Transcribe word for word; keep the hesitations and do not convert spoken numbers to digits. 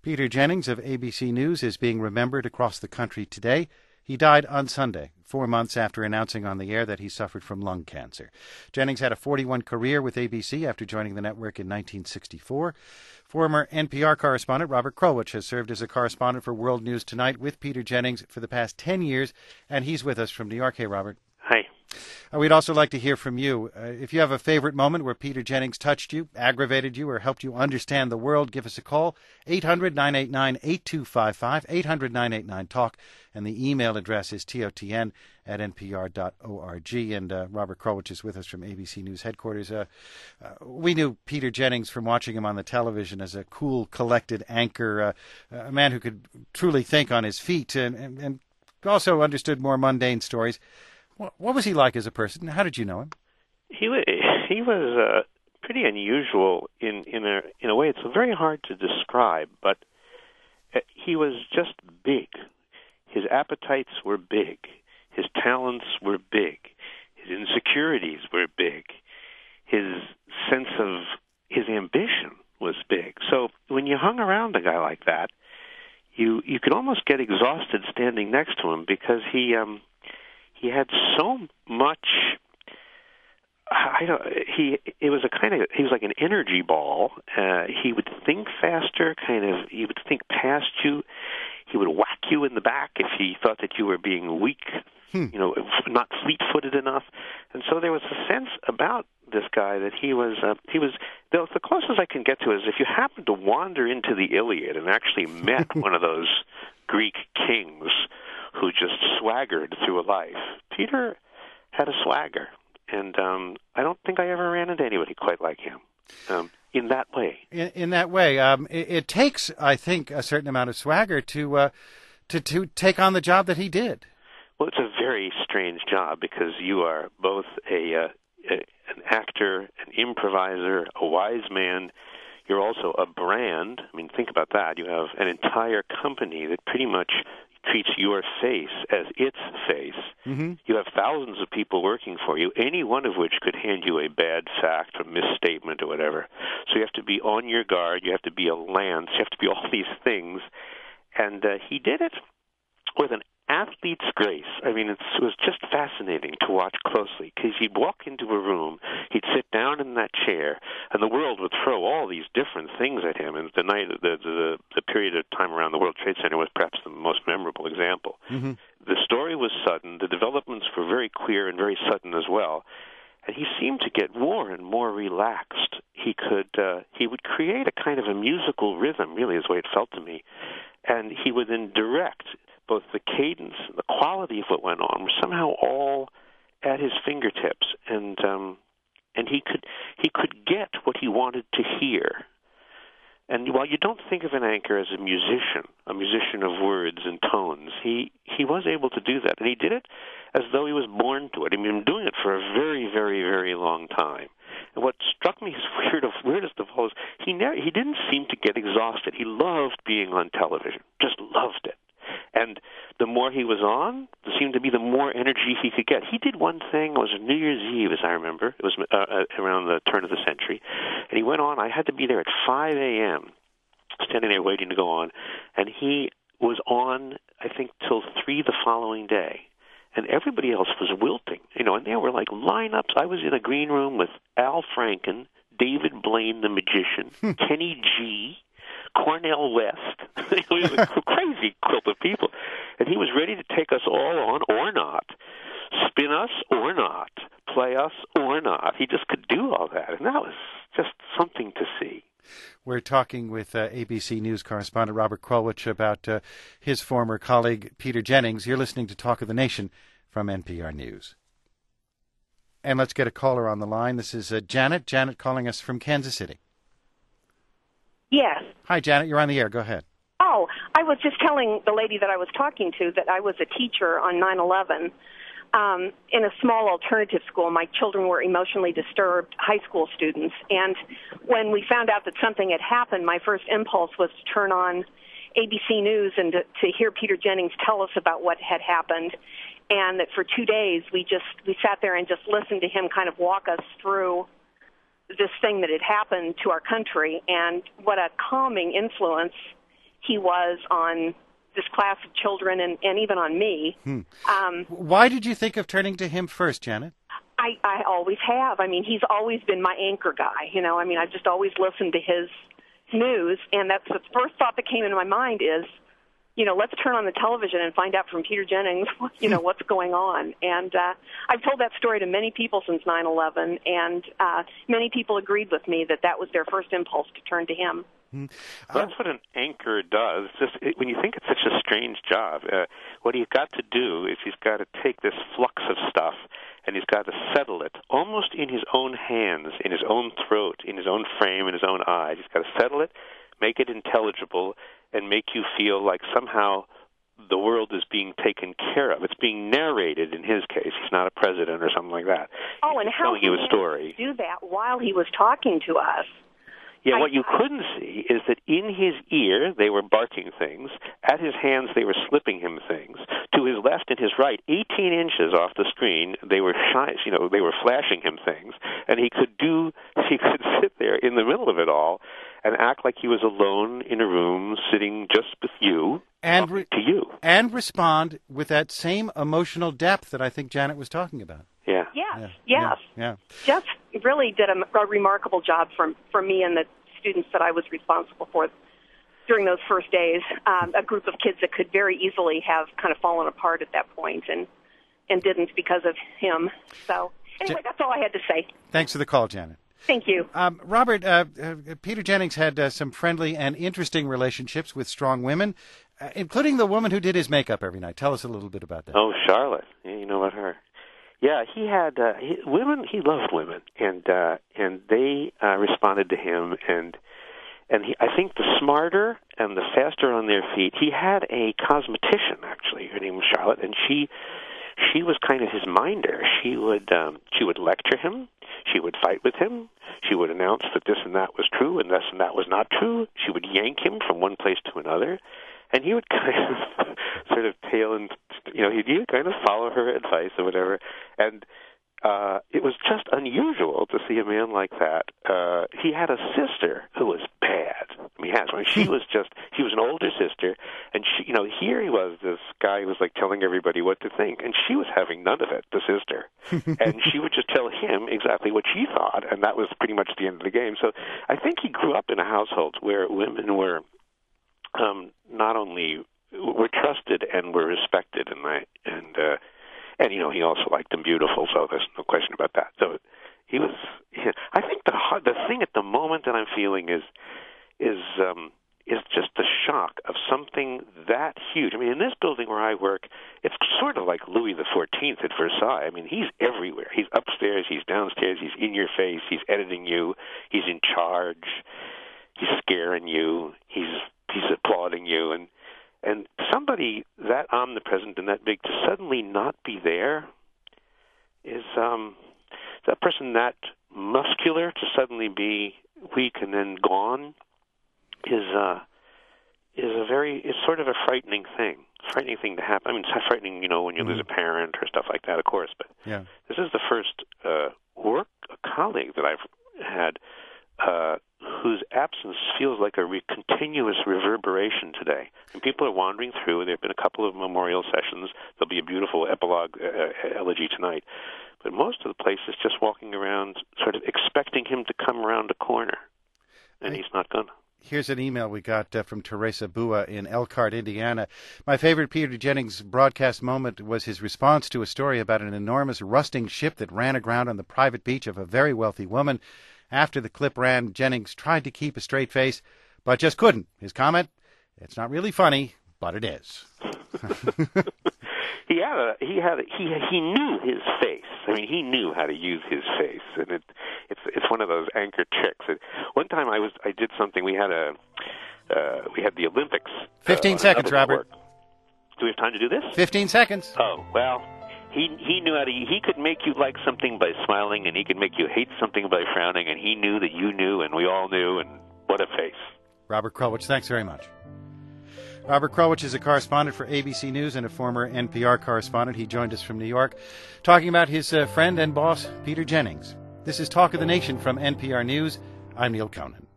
Peter Jennings of A B C News is being remembered across the country today. He died on Sunday, four months after announcing on the air that he suffered from lung cancer. Jennings had a forty-one career with A B C after joining the network in nineteen sixty-four. Former N P R correspondent Robert Krulwich has served as a correspondent for World News Tonight with Peter Jennings for the past ten years, and he's with us from New York. Hey, Robert. Hi. Uh, we'd also like to hear from you. Uh, if you have a favorite moment where Peter Jennings touched you, aggravated you, or helped you understand the world, give us a call. eight hundred, nine eight nine, eight two five five, eight hundred, nine eight nine, talk, and the email address is totn at npr dot org. And uh, Robert Krulwich is with us from A B C News headquarters. Uh, uh, we knew Peter Jennings from watching him on the television as a cool, collected anchor, uh, a man who could truly think on his feet and, and, and also understood more mundane stories. What was he like as a person? How did you know him? He was he was uh, pretty unusual in in a in a way. It's very hard to describe, but he was just big. His appetites were big. His talents were big. His insecurities were big. His sense of his ambition was big. So when you hung around a guy like that, you you could almost get exhausted standing next to him because he. Um, He had so much. I don't. He. It was a kind of. He was like an energy ball. Uh, he would think faster. Kind of. He would think past you. He would whack you in the back if he thought that you were being weak. Hmm. You know, not fleet-footed enough. And so there was a sense about this guy that he was. Uh, he was. The, the closest I can get to is if you happen to wander into the Iliad and actually met one of those Greek kings who just swaggered through a life. Peter had a swagger, and um, I don't think I ever ran into anybody quite like him um, in that way. In, in that way, um, it, it takes, I think, a certain amount of swagger to uh, to to take on the job that he did. Well, it's a very strange job because you are both a, uh, a an actor, an improviser, a wise man. You're also a brand. I mean, think about that. You have an entire company that pretty much treats your face as its face. Mm-hmm. You have thousands of people working for you, any one of which could hand you a bad fact or misstatement or whatever. So you have to be on your guard. You have to be a lance. You have to be all these things. And uh, he did it with an athlete's grace. I mean, it's, it was just fascinating to watch closely because he'd walk into a room, he'd sit down in that chair, and the world would throw all these different things at him. And the night, the the, the period of time around the World Trade Center was perhaps the most memorable example. Mm-hmm. The story was sudden. The developments were very queer and very sudden as well. And he seemed to get more and more relaxed. He could uh, he would create a kind of a musical rhythm, really, is the way it felt to me. And he would then direct both the cadence and the quality of what went on were somehow all at his fingertips, and um, and he could he could get what he wanted to hear. And while you don't think of an anchor as a musician, a musician of words and tones, he, he was able to do that, and he did it as though he was born to it. I mean, he'd been doing it for a very, very, very long time. And what struck me as weird of weirdest of all is he never he didn't seem to get exhausted. He loved being on television, just loved it. And the more he was on, there seemed to be the more energy he could get. He did one thing, it was New Year's Eve, as I remember. It was uh, around the turn of the century. And he went on, I had to be there at five a.m., standing there waiting to go on. And he was on, I think, till three the following day. And everybody else was wilting. You know, and there were like lineups. I was in a green room with Al Franken, David Blaine, the magician, Kenny G., Cornel West. It was a crazy group of people. And he was ready to take us all on or not, spin us or not, play us or not. He just could do all that. And that was just something to see. We're talking with uh, A B C News correspondent Robert Krulwich about uh, his former colleague, Peter Jennings. You're listening to Talk of the Nation from N P R News. And let's get a caller on the line. This is uh, Janet. Janet calling us from Kansas City. Yes. Hi, Janet. You're on the air. Go ahead. Oh, I was just telling the lady that I was talking to that I was a teacher on nine eleven um, in a small alternative school. My children were emotionally disturbed high school students. And when we found out that something had happened, my first impulse was to turn on A B C News and to, to hear Peter Jennings tell us about what had happened. And that for two days we just we sat there and just listened to him kind of walk us through this thing that had happened to our country, and what a calming influence he was on this class of children and, and even on me. Hmm. Um, Why did you think of turning to him first, Janet? I, I always have. I mean, he's always been my anchor guy. You know, I mean, I've just always listened to his news, and that's the first thought that came into my mind is, you know, let's turn on the television and find out from Peter Jennings, you know, what's going on. And uh, I've told that story to many people since nine eleven, and uh, many people agreed with me that that was their first impulse to turn to him. Well, that's what an anchor does. Just it, when you think it's such a strange job, uh, what he's got to do is he's got to take this flux of stuff and he's got to settle it almost in his own hands, in his own throat, in his own frame, in his own eyes. He's got to settle it, make it intelligible, and make you feel like somehow the world is being taken care of. It's being narrated in his case. He's not a president or something like that. Oh, and he's how telling you a story. Do that while he was talking to us. Yeah, what you couldn't see is that in his ear they were barking things, at his hands they were slipping him things, to his left and his right, eighteen inches off the screen, they were shy, you know, they were flashing him things, and he could do, he could sit there in the middle of it all and act like he was alone in a room, sitting just with you, and re- to you, and respond with that same emotional depth that I think Janet was talking about. Yeah. Yes, yeah. yes. Yeah. yeah. Jeff really did a, a remarkable job for, for me and the students that I was responsible for during those first days, um, a group of kids that could very easily have kind of fallen apart at that point and, and didn't because of him. So anyway, Je- that's all I had to say. Thanks for the call, Janet. Thank you. Um, Robert, uh, uh, Peter Jennings had uh, some friendly and interesting relationships with strong women, uh, including the woman who did his makeup every night. Tell us a little bit about that. Oh, Charlotte. Yeah, you know about her. Yeah, he had uh, he, women. He loved women, and uh, and they uh, responded to him. And and he, I think the smarter and the faster on their feet. He had a cosmetician actually. Her name was Charlotte, and she she was kind of his minder. She would um, she would lecture him. She would fight with him. She would announce that this and that was true and this and that was not true. She would yank him from one place to another. And he would kind of sort of tail and, you know, he'd, he'd kind of follow her advice or whatever. And uh, it was just unusual to see a man like that. Uh, he had a sister who was bad. I mean, he has one. She was just, she was an older sister. And, she, you know, here he was, this guy who was like telling everybody what to think. And she was having none of it, the sister. And she would just tell him exactly what she thought. And that was pretty much the end of the game. So I think he grew up in a household where women were Um, not only were trusted and were respected, and I, and uh, and you know he also liked them beautiful, so there's no question about that. So he was. He, I think the the thing at the moment that I'm feeling is is um, is just the shock of something that huge. I mean, in this building where I work, it's sort of like Louis the Fourteenth at Versailles. I mean, he's everywhere. He's upstairs. He's downstairs. He's in your face. He's editing you. He's in charge. He's scaring you. He's He's applauding you, and and somebody that omnipresent and that big to suddenly not be there is um, that person that muscular to suddenly be weak and then gone is uh, is a very is sort of a frightening thing. Frightening thing to happen. I mean, it's frightening, you know, when you mm-hmm. lose a parent or stuff like that, of course. But yeah. This is the first uh, work colleague that I've had. Uh, whose absence feels like a re- continuous reverberation today. And people are wandering through. There have been a couple of memorial sessions. There'll be a beautiful epilogue uh, elegy tonight. But most of the place is just walking around sort of expecting him to come around a corner. And I, he's not going to. Here's an email we got uh, from Teresa Bua in Elkhart, Indiana. My favorite Peter Jennings broadcast moment was his response to a story about an enormous rusting ship that ran aground on the private beach of a very wealthy woman. After the clip ran, Jennings tried to keep a straight face, but just couldn't. His comment, it's not really funny, but it is. he had a, he had a, he he knew his face. I mean, he knew how to use his face, and it it's it's one of those anchor tricks. It, one time I was I did something. We had a uh, we had the Olympics. Fifteen uh, seconds, Robert. Network. Do we have time to do this? Fifteen seconds. Oh well. He he knew how to. He could make you like something by smiling, and he could make you hate something by frowning. And he knew that you knew, and we all knew. And what a face! Robert Krulwich, thanks very much. Robert Krulwich is a correspondent for A B C News and a former N P R correspondent. He joined us from New York, talking about his uh, friend and boss Peter Jennings. This is Talk of the Nation from N P R News. I'm Neil Conan.